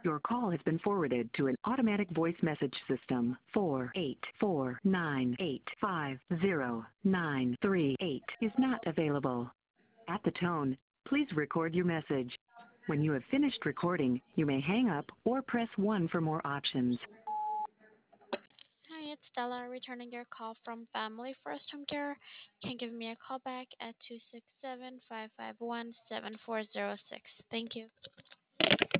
Your call has been forwarded to an automatic voice message system. 484985093 is not available. At the tone, please record your message. When you have finished recording, you may hang up or press 1 for more options. Hi, it's Stella returning your call from Family First Home Care. You can give me a call back at 267-551-7406. Thank you.